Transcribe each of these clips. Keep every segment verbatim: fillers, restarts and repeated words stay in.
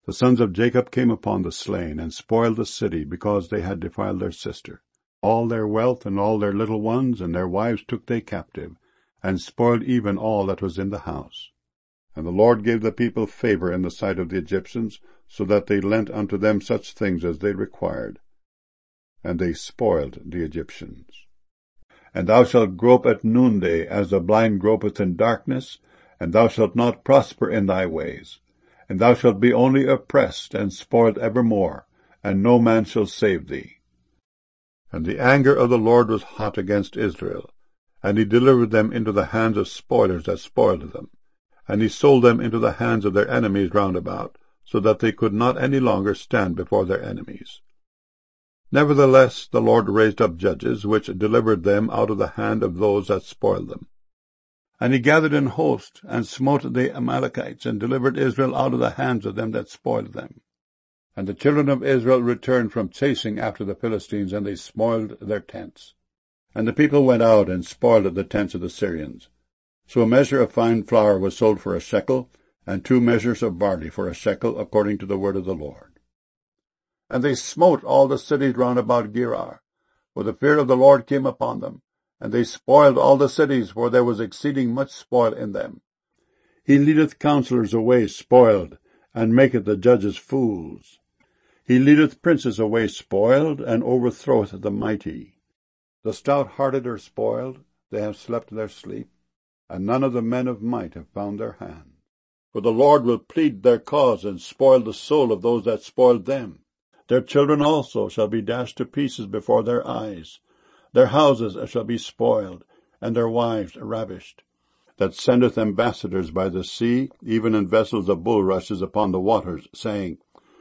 The sons of Jacob came upon the slain, and spoiled the city, because they had defiled their sister. All their wealth, and all their little ones, and their wives took they captive, and spoiled even all that was in the house. And the Lord gave the people favor in the sight of the Egyptians, so that they lent unto them such things as they required. And they spoiled the Egyptians. And thou shalt grope at noonday, as the blind gropeth in darkness, and thou shalt not prosper in thy ways. And thou shalt be only oppressed and spoiled evermore, and no man shall save thee. And the anger of the Lord was hot against Israel, and he delivered them into the hands of spoilers that spoiled them. And he sold them into the hands of their enemies round about, so that they could not any longer stand before their enemies. Nevertheless the Lord raised up judges, which delivered them out of the hand of those that spoiled them. And he gathered an host, and smote the Amalekites, and delivered Israel out of the hands of them that spoiled them. And the children of Israel returned from chasing after the Philistines, and they spoiled their tents. And the people went out and spoiled the tents of the Syrians. So a measure of fine flour was sold for a shekel, and two measures of barley for a shekel, according to the word of the Lord. And they smote all the cities round about Gerar, for the fear of the Lord came upon them. And they spoiled all the cities, for there was exceeding much spoil in them. He leadeth counselors away spoiled, and maketh the judges fools. He leadeth princes away spoiled, and overthroweth the mighty. The stout-hearted are spoiled, they have slept their sleep, and none of the men of might have found their hand. For the Lord will plead their cause, and spoil the soul of those that spoiled them. Their children also shall be dashed to pieces before their eyes. Their houses shall be spoiled, and their wives ravished. That sendeth ambassadors by the sea, even in vessels of bulrushes upon the waters, saying,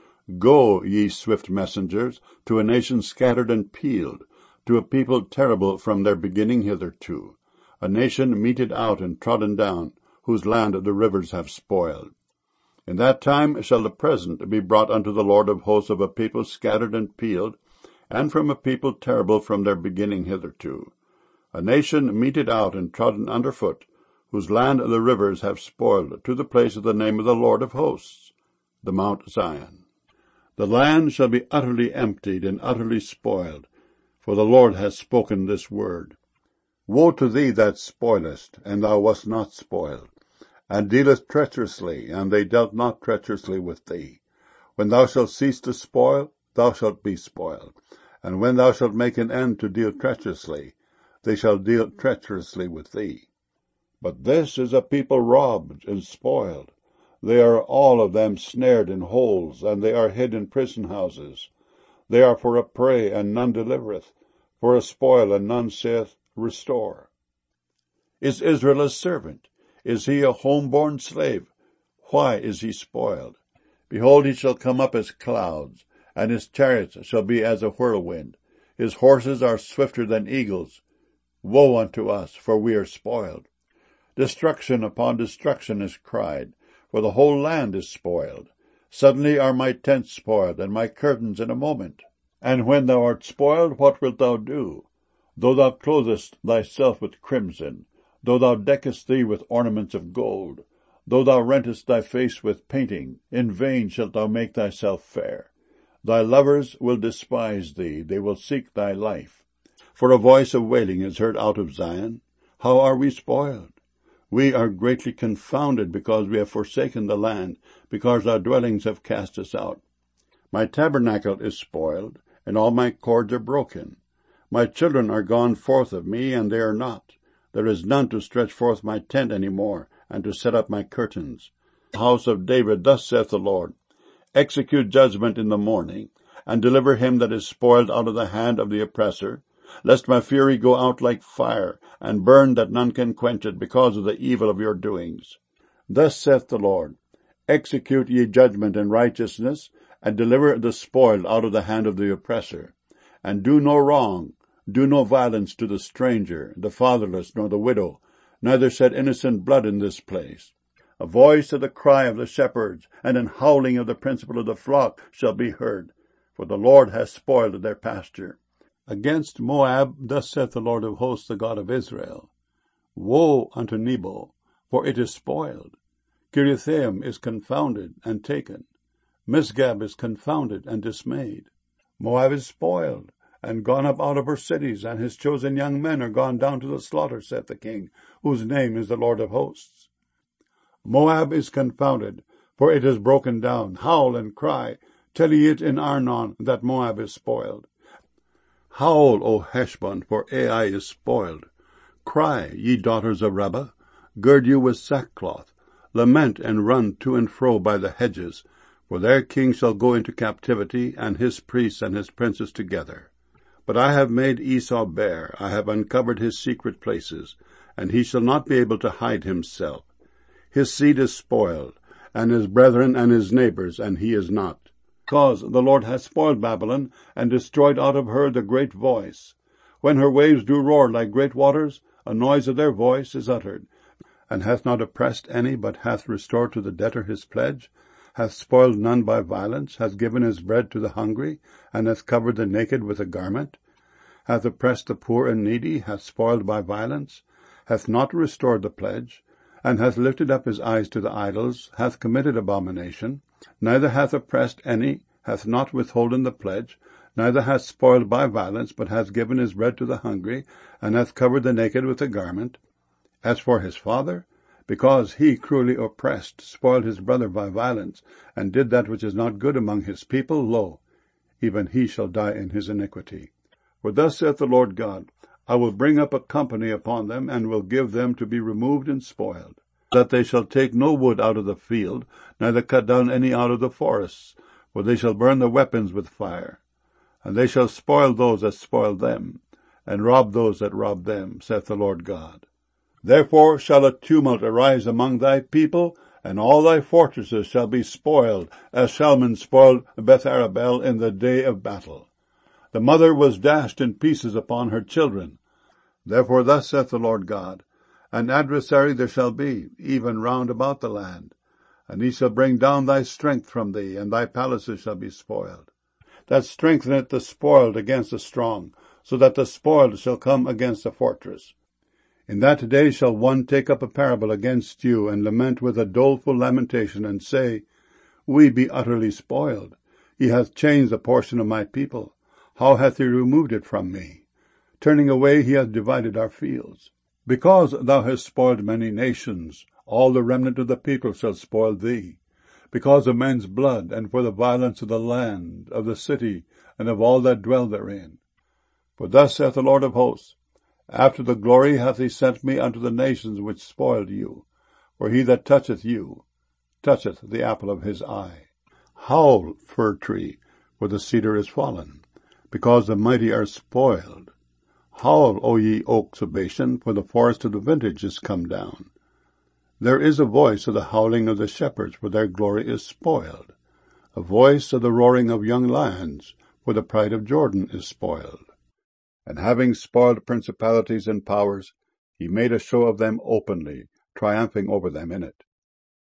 Go, ye swift messengers, to a nation scattered and peeled, to a people terrible from their beginning hitherto, a nation meted out and trodden down, whose land the rivers have spoiled. In that time shall the present be brought unto the Lord of hosts of a people scattered and peeled, and from a people terrible from their beginning hitherto, a nation meted out and trodden under foot, whose land the rivers have spoiled, to the place of the name of the Lord of hosts, the Mount Zion. The land shall be utterly emptied and utterly spoiled, for the Lord hath spoken this word. Woe to thee that spoilest, and thou wast not spoiled, and dealest treacherously, and they dealt not treacherously with thee. When thou shalt cease to spoil, thou shalt be spoiled. And when thou shalt make an end to deal treacherously, they shall deal treacherously with thee. But this is a people robbed and spoiled. They are all of them snared in holes, and they are hid in prison houses. They are for a prey, and none delivereth, for a spoil, and none saith, Restore. Is Israel a servant? Is he a home-born slave? Why is he spoiled? Behold, he shall come up as clouds, and his chariots shall be as a whirlwind. His horses are swifter than eagles. Woe unto us, for we are spoiled. Destruction upon destruction is cried, for the whole land is spoiled. Suddenly are my tents spoiled, and my curtains in a moment. And when thou art spoiled, what wilt thou do? Though thou clothest thyself with crimson, though thou deckest thee with ornaments of gold, though thou rentest thy face with painting, in vain shalt thou make thyself fair. Thy lovers will despise thee, they will seek thy life. For a voice of wailing is heard out of Zion. How are we spoiled? We are greatly confounded, because we have forsaken the land, because our dwellings have cast us out. My tabernacle is spoiled, and all my cords are broken. My children are gone forth of me, and they are not. There is none to stretch forth my tent any more, and to set up my curtains. The house of David, thus saith the Lord, execute judgment in the morning, and deliver him that is spoiled out of the hand of the oppressor, lest my fury go out like fire, and burn that none can quench it, because of the evil of your doings. Thus saith the Lord, execute ye judgment in righteousness, and deliver the spoiled out of the hand of the oppressor. And do no wrong, do no violence to the stranger, the fatherless, nor the widow, neither shed innocent blood in this place. A voice of the cry of the shepherds, and an howling of the principal of the flock shall be heard, for the Lord hath spoiled their pasture. Against Moab, thus saith the Lord of hosts, the God of Israel, Woe unto Nebo, for it is spoiled. Kiriathaim is confounded and taken. Misgab is confounded and dismayed. Moab is spoiled, and gone up out of her cities, and his chosen young men are gone down to the slaughter, saith the King, whose name is the Lord of hosts. Moab is confounded, for it is broken down. Howl and cry, tell ye it in Arnon, that Moab is spoiled. Howl, O Heshbon, for Ai is spoiled. Cry, ye daughters of Rabbah, gird you with sackcloth, lament and run to and fro by the hedges, for their king shall go into captivity, and his priests and his princes together. But I have made Esau bare, I have uncovered his secret places, and he shall not be able to hide himself. His seed is spoiled, and his brethren and his neighbors, and he is not. Because the Lord hath spoiled Babylon, and destroyed out of her the great voice. When her waves do roar like great waters, a noise of their voice is uttered. And hath not oppressed any, but hath restored to the debtor his pledge, hath spoiled none by violence, hath given his bread to the hungry, and hath covered the naked with a garment, hath oppressed the poor and needy, hath spoiled by violence, hath not restored the pledge, and hath lifted up his eyes to the idols, hath committed abomination, neither hath oppressed any, hath not withholden the pledge, neither hath spoiled by violence, but hath given his bread to the hungry, and hath covered the naked with a garment. As for his father, because he cruelly oppressed, spoiled his brother by violence, and did that which is not good among his people, lo, even he shall die in his iniquity. For thus saith the Lord God, I will bring up a company upon them, and will give them to be removed and spoiled, that they shall take no wood out of the field, neither cut down any out of the forests, for they shall burn the weapons with fire. And they shall spoil those that spoil them, and rob those that rob them, saith the Lord God. Therefore shall a tumult arise among thy people, and all thy fortresses shall be spoiled, as Shalman spoiled Beth-arabel in the day of battle. The mother was dashed in pieces upon her children. Therefore thus saith the Lord God, An adversary there shall be, even round about the land, and he shall bring down thy strength from thee, and thy palaces shall be spoiled. That strengtheneth the spoiled against the strong, so that the spoiled shall come against the fortress. In that day shall one take up a parable against you, and lament with a doleful lamentation, and say, We be utterly spoiled. He hath changed the portion of my people. How hath he removed it from me? Turning away he hath divided our fields. Because thou hast spoiled many nations, all the remnant of the people shall spoil thee. Because of men's blood, and for the violence of the land, of the city, and of all that dwell therein. For thus saith the Lord of hosts, After the glory hath he sent me unto the nations which spoiled you. For he that toucheth you, toucheth the apple of his eye. Howl, fir tree, for the cedar is fallen, because the mighty are spoiled. Howl, O ye oaks of Bashan, for the forest of the vintage is come down. There is a voice of the howling of the shepherds, for their glory is spoiled. A voice of the roaring of young lions, for the pride of Jordan is spoiled. And having spoiled principalities and powers, he made a show of them openly, triumphing over them in it.